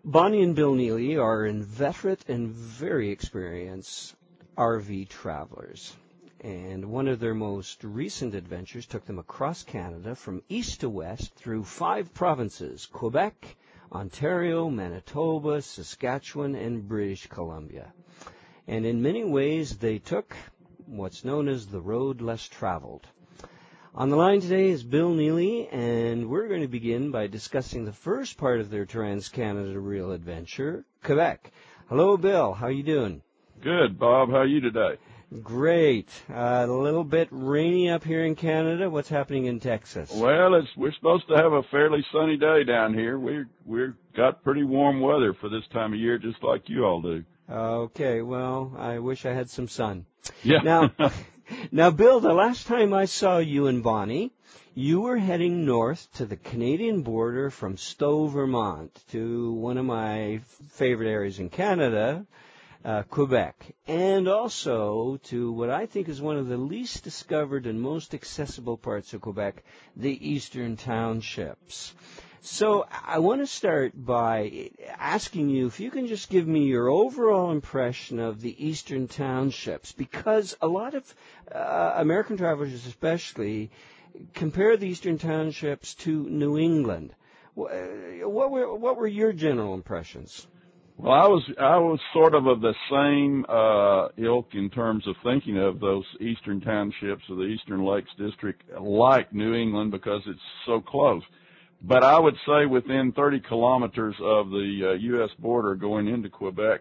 Bonnie and Bill Neely are inveterate and very experienced RV travelers. And one of their most recent adventures took them across Canada from east to west through 5 provinces: Quebec, Ontario, Manitoba, Saskatchewan, and British Columbia. And in many ways, they took what's known as the road less traveled. On the line today is Bill Neely, and we're going to begin by discussing the first part of their Trans-Canada Rail adventure, Quebec. Hello, Bill. How are you doing? Good, Bob. How are you today? Great. A little bit rainy up here in Canada. What's happening in Texas? Well, we're supposed to have a fairly sunny day down here. We've got pretty warm weather for this time of year, just like you all do. Okay. Well, I wish I had some sun. Yeah. Now, Bill, the last time I saw you and Bonnie, you were heading north to the Canadian border from Stowe, Vermont, to one of my favorite areas in Canada, Quebec, and also to what I think is one of the least discovered and most accessible parts of Quebec, the Eastern Townships. So I want to start by asking you if you can just give me your overall impression of the Eastern Townships, because a lot of American travelers especially compare the Eastern Townships to New England. What were your general impressions? Well, I was sort of the same ilk in terms of thinking of those Eastern Townships or the Eastern Lakes District like New England because it's so close. But I would say within 30 kilometers of the U.S. border going into Quebec,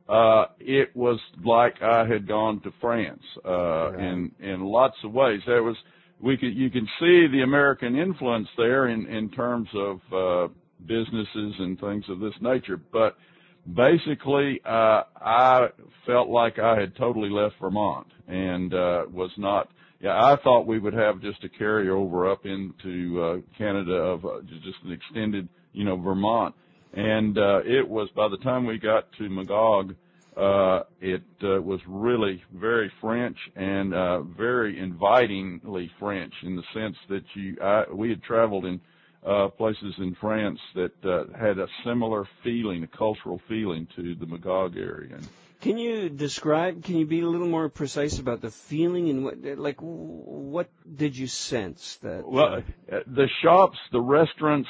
it was like I had gone to France in lots of ways. You can see the American influence there in terms of businesses and things of this nature. But basically, I felt like I had totally left Vermont and was not. Yeah, I thought we would have just a carryover up into Canada of just an extended, Vermont. And it was, by the time we got to Magog, it was really very French and very invitingly French in the sense that we had traveled in places in France that had a similar feeling, a cultural feeling to the Magog area. Can you be a little more precise about the feeling and what did you sense that? Well, the shops, the restaurants,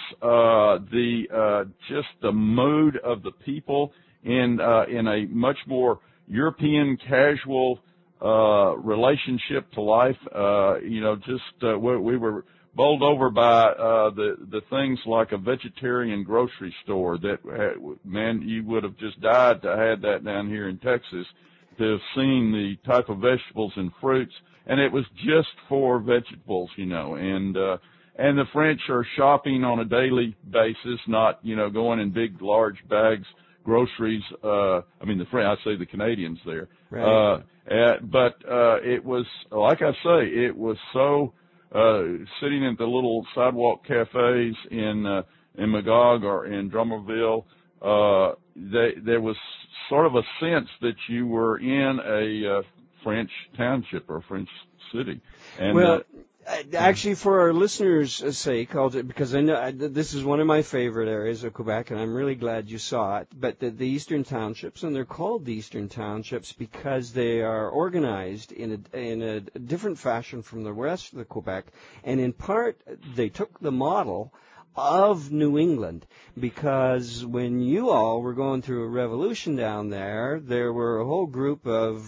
just the mood of the people in a much more European casual, relationship to life, we were bowled over by the things like a vegetarian grocery store that you would have just died to have that down here in Texas, to have seen the type of vegetables and fruits, and it was just for vegetables, and the French are shopping on a daily basis, not going in big large bags groceries. I say the Canadians there. Right. But it was, like I say, it was so sitting at the little sidewalk cafes in Magog or in Drummondville, there was sort of a sense that you were in a French township or French city. And, actually, for our listeners' sake, because I know this is one of my favorite areas of Quebec, and I'm really glad you saw it. But the Eastern Townships, and they're called the Eastern Townships because they are organized in a different fashion from the rest of the Quebec, and in part they took the model of New England, because when you all were going through a revolution down there, there were a whole group of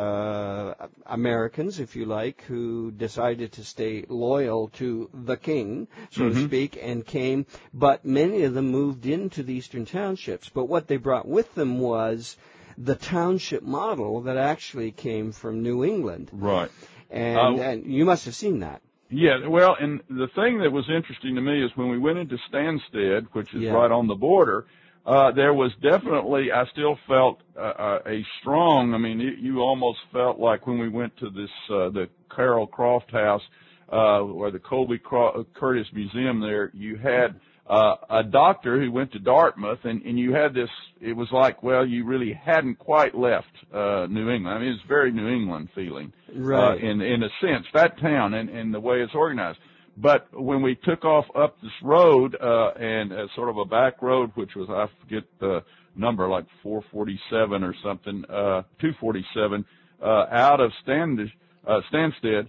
Americans, if you like, who decided to stay loyal to the king, so to speak, and came, but many of them moved into the Eastern Townships. But what they brought with them was the township model that actually came from New England. Right. And you must have seen that. Yeah, well, and the thing that was interesting to me is when we went into Stansted, which is right on the border, there was definitely, I still felt a strong, you almost felt like when we went to this, the Carol Croft House, or the Colby Curtis Museum there, you had a doctor who went to Dartmouth, and you had this, it was like, well, you really hadn't quite left New England. It's very New England feeling, right? In a sense, that town and the way it's organized. But when we took off up this road, and sort of a back road, which was, I forget the number, like 447 or something, 247, out of Stansted,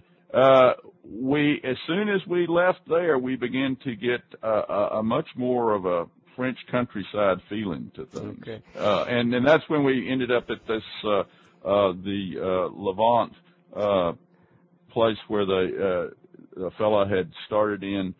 as soon as we left there, we began to get a much more of a French countryside feeling to things. Okay. And that's when we ended up at this, the Levant, place where the fella had started in,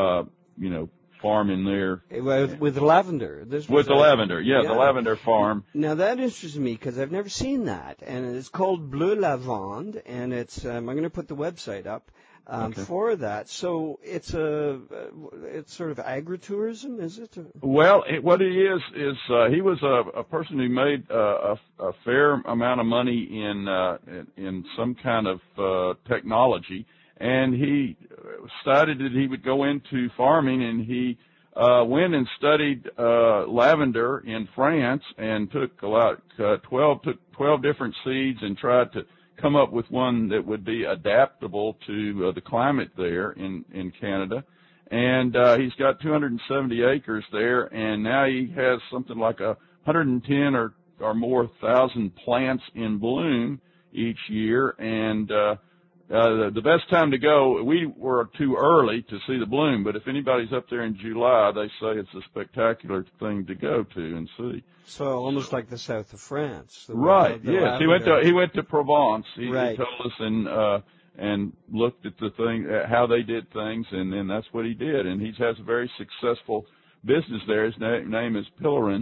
farming there. With lavender. With the lavender, yeah, the lavender farm. Now that interests me because I've never seen that, and it's called Bleu Lavande, and it's I'm going to put the website up for that. So it's sort of agritourism, is it? Well, what it is he was a person who made a fair amount of money in some kind of technology. And he decided that he would go into farming, and he went and studied lavender in France and took about 12 different seeds and tried to come up with one that would be adaptable to the climate there in Canada. And he's got 270 acres there, and now he has something like 110 or more thousand plants in bloom each year. And the best time to go, we were too early to see the bloom, but if anybody's up there in July, they say it's a spectacular thing to go to and see. So almost like the south of France. Right, yes. He went to Provence. He right. told us and looked at the thing, how they did things, and then that's what he did. And he has a very successful business there. His name is Pillerin,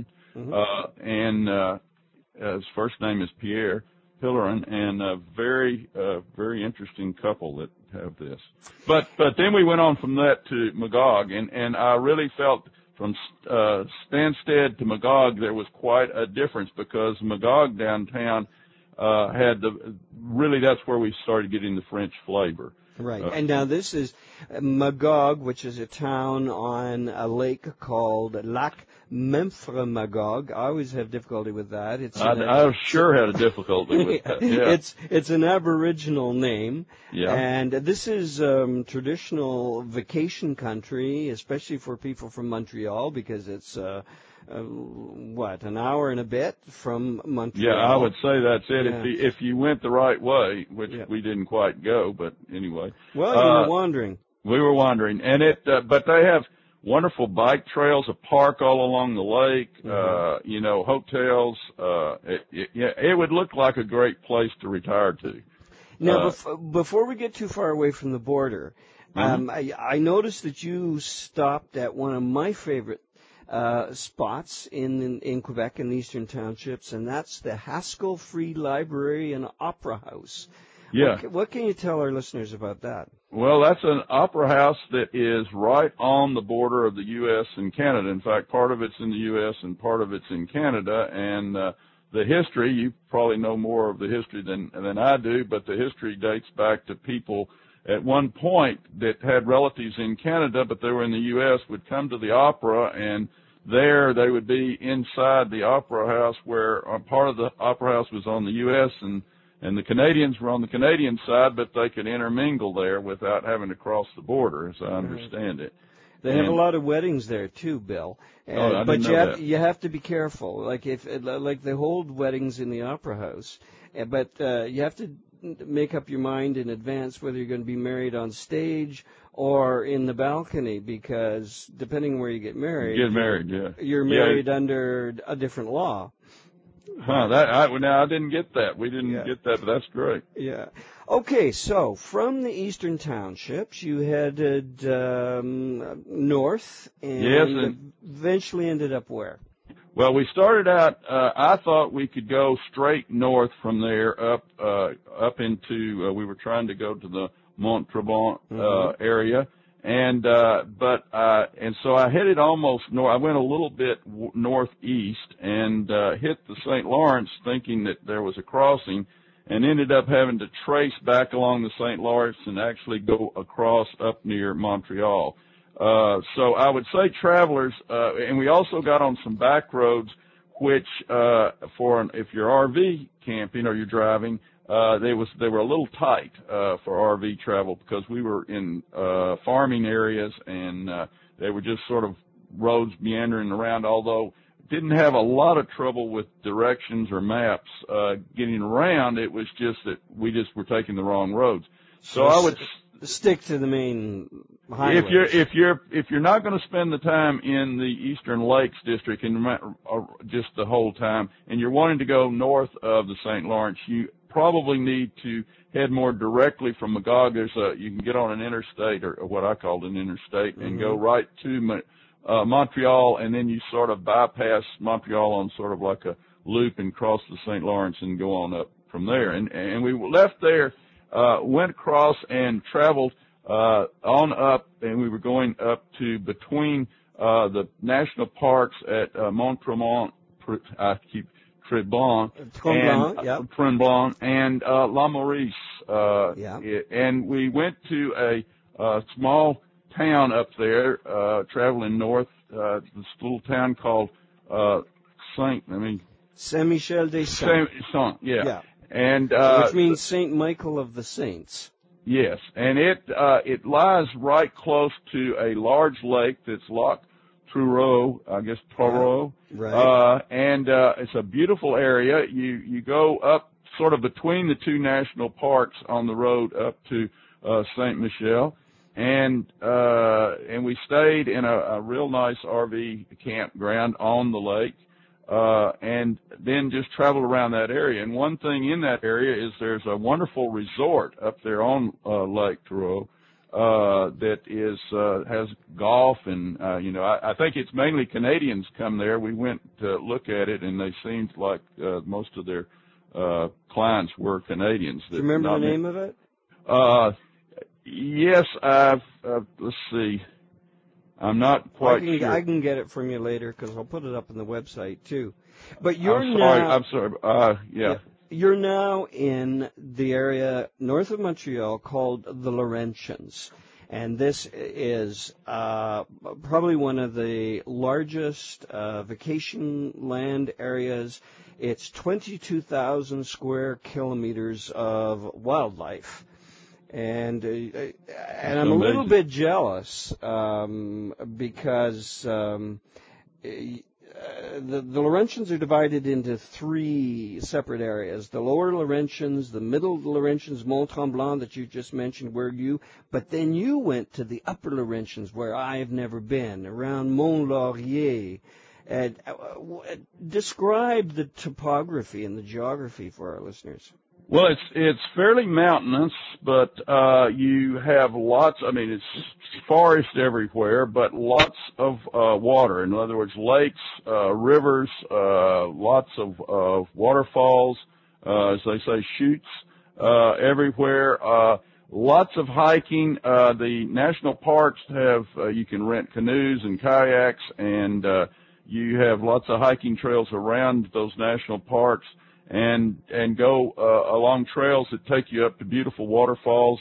and his first name is Pierre Pillerin, and a very interesting couple that have this. But then we went on from that to Magog, and I really felt from Stansted to Magog there was quite a difference, because Magog downtown had that's where we started getting the French flavor. Right. And now this is Magog, which is a town on a lake called Lac Memphremagog. I always have difficulty with that. I sure had a difficulty with that. Yeah. It's an Aboriginal name. Yeah. And this is traditional vacation country, especially for people from Montreal, because it's an hour and a bit from Montreal. Yeah, I would say that's it. Yeah. If you went the right way, which we didn't quite go, but anyway. Well, you were wandering. We were wandering, and but they have wonderful bike trails, a park all along the lake, hotels. It would look like a great place to retire to. Now, before we get too far away from the border, I noticed that you stopped at one of my favorite spots in Quebec in the Eastern Townships, and that's the Haskell Free Library and Opera House. Yeah. What can you tell our listeners about that? Well, that's an opera house that is right on the border of the U.S. and Canada. In fact, part of it's in the U.S. and part of it's in Canada. And the history, you probably know more of the history than I do, but the history dates back to people at one point that had relatives in Canada, but they were in the U.S., would come to the opera, and there they would be inside the opera house, where part of the opera house was on the U.S. and the Canadians were on the Canadian side, but they could intermingle there without having to cross the border, as I understand it. They have a lot of weddings there too, Bill. But you have to be careful. Like they hold weddings in the opera house, but you have to make up your mind in advance whether you're going to be married on stage or in the balcony, because depending on where you get married, you're married under a different law. Now I didn't get that. We didn't get that, but that's great. Yeah. Okay, so from the Eastern Townships, you headed north, and eventually ended up where? Well, we started out. I thought we could go straight north from there up into. We were trying to go to the Mont-Tremblant area. And so I headed almost north. I went a little bit northeast and hit the St. Lawrence, thinking that there was a crossing, and ended up having to trace back along the St. Lawrence and actually go across up near Montreal. So I would say travelers, and we also got on some back roads, which if you're RV camping or you're driving, they were a little tight for RV travel because we were in farming areas, and they were just sort of roads meandering around, although didn't have a lot of trouble with directions or maps getting around. It was just that we just were taking the wrong roads. So I would stick to the main highways. If you're not going to spend the time in the Eastern Lakes District and just the whole time, and you're wanting to go north of the St. Lawrence, you probably need to head more directly from Magog. You can get on an interstate, or what I called an interstate, and go right to Montreal, and then you sort of bypass Montreal on sort of like a loop and cross the St. Lawrence and go on up from there. And we left there, went across and traveled on up, and we were going up to between the national parks at Mont-Tremblant, Tremblant and La Maurice. And we went to a small town up there, traveling north, this little town called Saint-Michel-des-Saints. Yeah. And which means Saint Michael of the Saints. Yes, and it lies right close to a large lake that's Lac Truro, I guess Truro. Right. And it's a beautiful area. You go up sort of between the two national parks on the road up to Saint Michel. And we stayed in a real nice RV campground on the lake, and then just traveled around that area. And one thing in that area is there's a wonderful resort up there on Lake Truro that has golf, and I think it's mainly Canadians come there. We went to look at it, and they seemed like most of their clients were Canadians. Do you remember the name of it? Yes, let's see. I'm not quite sure. I can get it from you later because I'll put it up on the website too. But I'm sorry. Yeah. You're now in the area north of Montreal called the Laurentians. And this is probably one of the largest vacation land areas. It's 22,000 square kilometers of wildlife. And I'm a little bit jealous because the Laurentians are divided into three separate areas: the Lower Laurentians, the Middle Laurentians, Mont-Tremblant that you just mentioned, but then you went to the Upper Laurentians, where I have never been, around Mont-Laurier. Describe the topography and the geography for our listeners. Well, it's fairly mountainous, but you have lots. I mean, it's forest everywhere, but lots of water. In other words, lakes, rivers, lots of waterfalls, as they say, chutes everywhere. Lots of hiking. The national parks have you can rent canoes and kayaks, and you have lots of hiking trails around those national parks. And go along trails that take you up to beautiful waterfalls.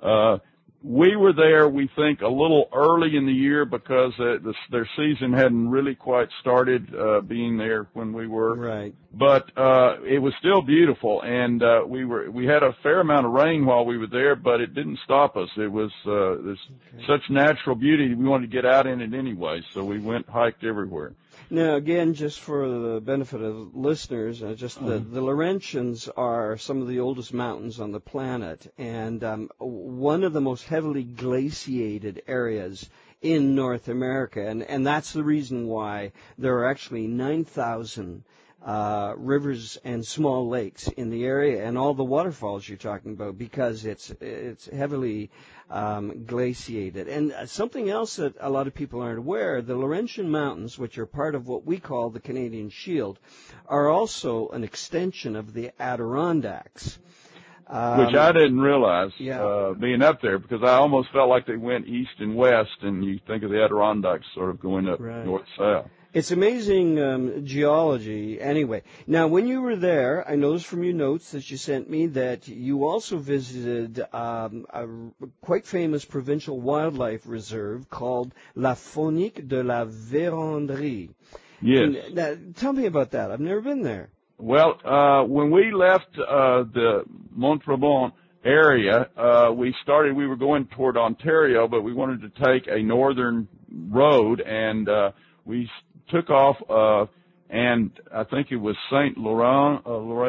We were there, we think, a little early in the year because their season hadn't really quite started being there when we were. Right. But it was still beautiful, and we had a fair amount of rain while we were there, but it didn't stop us. It was such natural beauty, we wanted to get out in it anyway, so we hiked everywhere. Now, again, just for the benefit of listeners, the Laurentians are some of the oldest mountains on the planet, and one of the most heavily glaciated areas in North America, and that's the reason why there are actually 9,000 rivers and small lakes in the area, and all the waterfalls you're talking about, because it's heavily glaciated. And something else that a lot of people aren't aware, the Laurentian Mountains, which are part of what we call the Canadian Shield, are also an extension of the Adirondacks. Which I didn't realize being up there, because I almost felt like they went east and west, and you think of the Adirondacks sort of going up north-south. It's amazing geology. Anyway, now when you were there, I noticed from your notes that you sent me that you also visited a quite famous provincial wildlife reserve called La Faunique de la Vérendrye. Yes. Now, tell me about that. I've never been there. When we left the Montrabon area, we were going toward Ontario, but we wanted to take a northern road, and we took off, and I think it was Saint Laurent,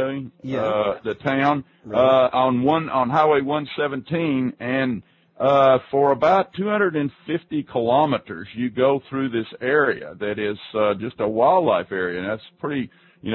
the town, right, on Highway 117, and for about 250 kilometers, you go through this area that is just a wildlife area, and that's pretty,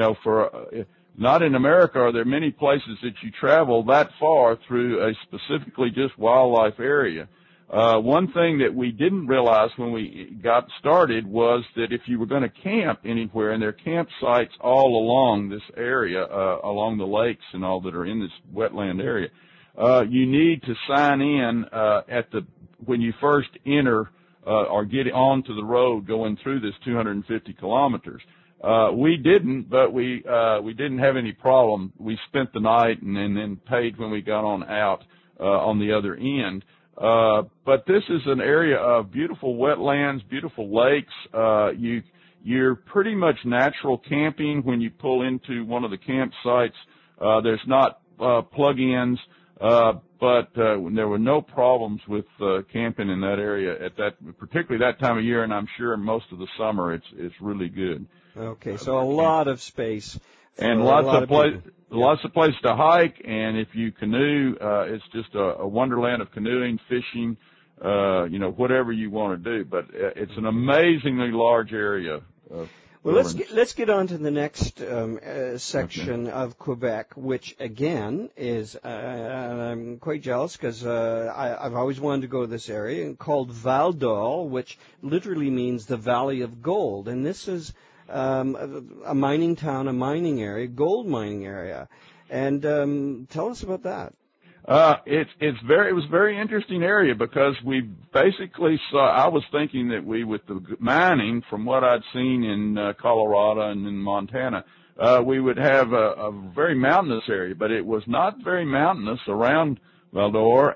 not in America are there many places that you travel that far through a specifically just wildlife area. One thing that we didn't realize when we got started was that if you were going to camp anywhere, and there are campsites all along this area, along the lakes and all that are in this wetland area, you need to sign in when you first enter or get onto the road going through this 250 kilometers. We didn't, but we didn't have any problem. We spent the night and then paid when we got on out on the other end. But this is an area of beautiful wetlands, beautiful lakes. You're pretty much natural camping when you pull into one of the campsites. There's not plug-ins, but there were no problems with camping in that area particularly that time of year, and I'm sure most of the summer it's really good. Okay, so a lot of space. And lots of places to hike, and if you canoe, it's just a wonderland of canoeing, fishing, whatever you want to do. But it's an amazingly large area. Well, let's get on to the next section of Quebec, which again is I'm quite jealous because I've always wanted to go to this area, called Val d'Or, which literally means the Valley of Gold, and this is a mining town, a mining area, gold mining area, and tell us about that. It was a very interesting area because we basically I was thinking that with the mining, from what I'd seen in Colorado and in Montana, we would have a very mountainous area, but it was not very mountainous around Val d'Or,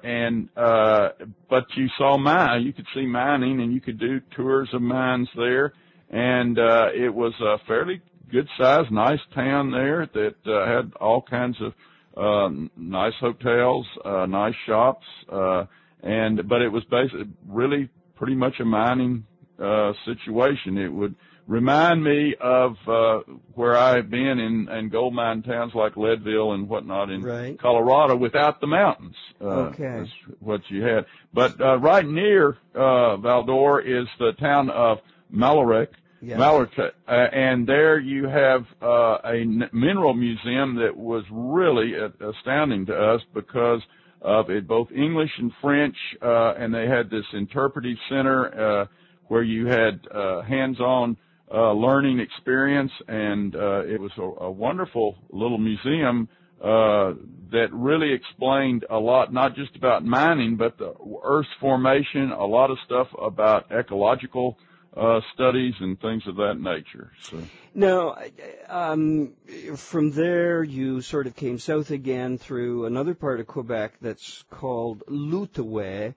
but you could see mining, and you could do tours of mines there. And it was a fairly good-sized, nice town there that had all kinds of nice hotels, nice shops, but it was basically really pretty much a mining situation. It would remind me of where I've been in gold mine towns like Leadville and whatnot in Colorado without the mountains. That's what you had. But right near Val d'Or is the town of Malartic. Yes. And there you have a mineral museum that was really astounding to us because of it, both English and French, and they had this interpretive center where you had hands-on learning experience, and it was a wonderful little museum that really explained a lot, not just about mining, but the Earth's formation, a lot of stuff about ecological studies and things of that nature. So. Now, from there you sort of came south again through another part of Quebec that's called l'Outaouais,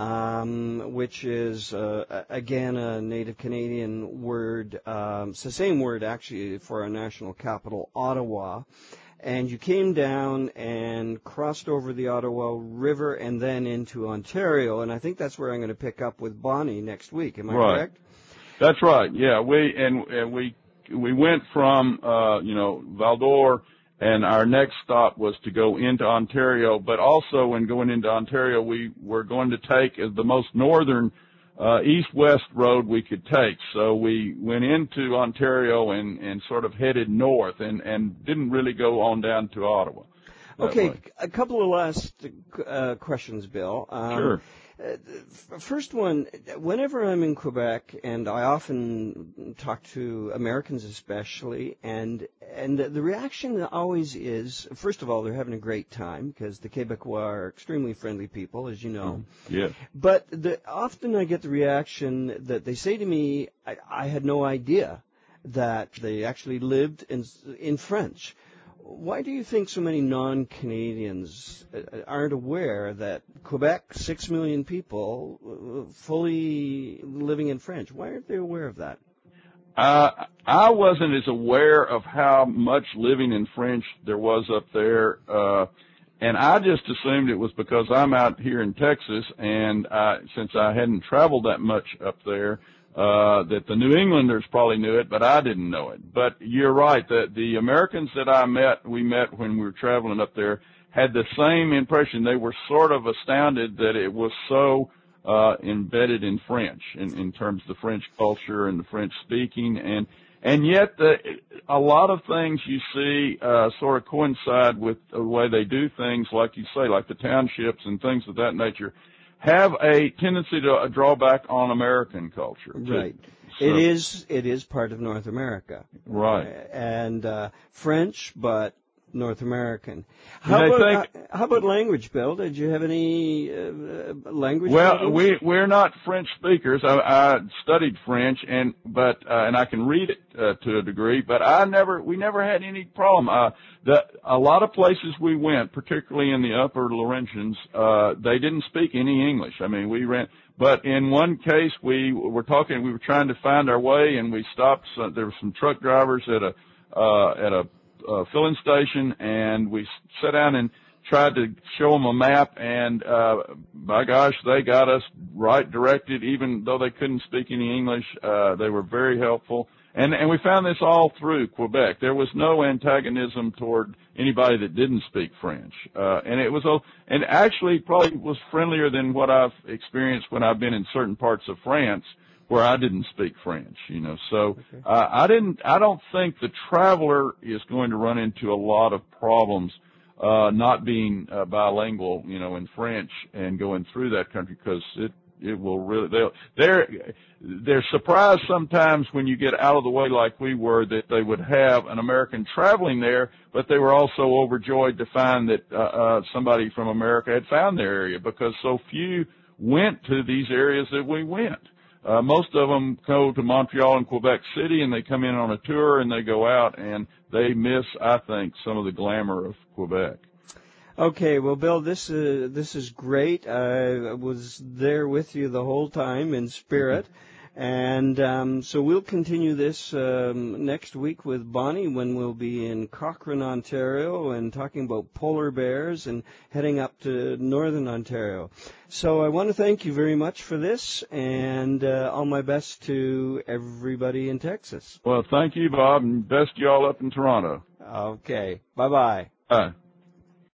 which is, again, a native Canadian word. It's the same word, actually, for our national capital, Ottawa. And you came down and crossed over the Ottawa River and then into Ontario, and I think that's where I'm going to pick up with Bonnie next week. Am I correct? That's right. Yeah, we went from Val d'Or, and our next stop was to go into Ontario. But also, when going into Ontario, we were going to take the most northern east-west road we could take. So we went into Ontario and sort of headed north, and didn't really go on down to Ottawa. Okay, a couple of last questions, Bill. Sure. First one, whenever I'm in Quebec, and I often talk to Americans especially, and the reaction always is, first of all, they're having a great time, because the Quebecois are extremely friendly people, as you know. Yeah. But often I get the reaction that they say to me, I had no idea that they actually lived in French. Why do you think so many non-Canadians aren't aware that Quebec, 6 million people, fully living in French? Why aren't they aware of that? I wasn't as aware of how much living in French there was up there, and I just assumed it was because I'm out here in Texas, and since I hadn't traveled that much up there, that the New Englanders probably knew it, but I didn't know it. But you're right, that the Americans that we met when we were traveling up there, had the same impression. They were sort of astounded that it was so embedded in French, in terms of the French culture and the French speaking, and yet a lot of things you see sort of coincide with the way they do things, like you say, like the townships and things of that nature, have a tendency to draw back on American culture too. Right. So, It is part of North America. Right. And French, but North American. How about language, Bill? Did you have any language? Well, we're not French speakers. I studied French, and I can read it to a degree, but we never had any problem. A lot of places we went, particularly in the Upper Laurentians, they didn't speak any English. I mean, but in one case we were trying to find our way, and we stopped. There were some truck drivers at a filling station, and we sat down and tried to show them a map, and by gosh, they got us right directed, even though they couldn't speak any English. They were very helpful, and we found this all through Quebec. There was no antagonism toward anybody that didn't speak French, and actually probably was friendlier than what I've experienced when I've been in certain parts of France where I didn't speak French, So okay. I don't think the traveler is going to run into a lot of problems not being bilingual, in French and going through that country, because it will really they're surprised sometimes when you get out of the way like we were, that they would have an American traveling there, but they were also overjoyed to find that somebody from America had found their area, because so few went to these areas that we went. Most of them go to Montreal and Quebec City, and they come in on a tour, and they go out, and they miss, I think, some of the glamour of Quebec. Okay, well, Bill, this is great. I was there with you the whole time in spirit, and so we'll continue this next week with Bonnie, when we'll be in Cochrane, Ontario, and talking about polar bears and heading up to Northern Ontario. So I want to thank you very much for this, and all my best to everybody in Texas. Well, thank you, Bob, and best y'all up in Toronto. Okay, bye-bye. Bye.